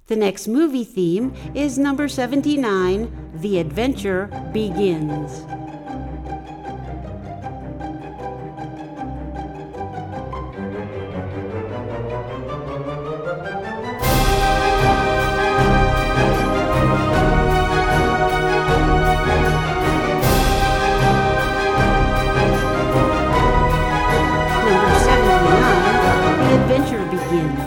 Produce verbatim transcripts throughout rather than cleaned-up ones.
The next movie theme is number seventy-nine, The Adventure Begins. Number seventy-nine, The Adventure Begins.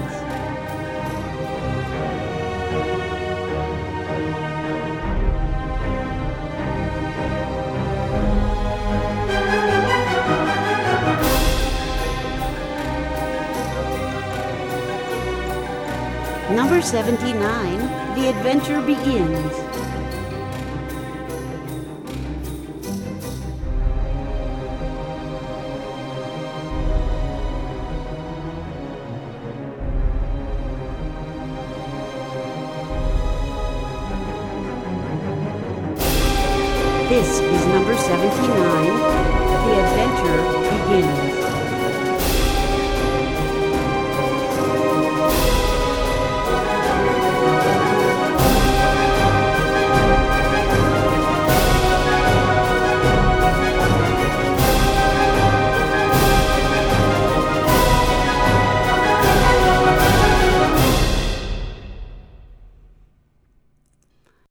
Number seventy-nine, The Adventure Begins. This is number seventy-nine,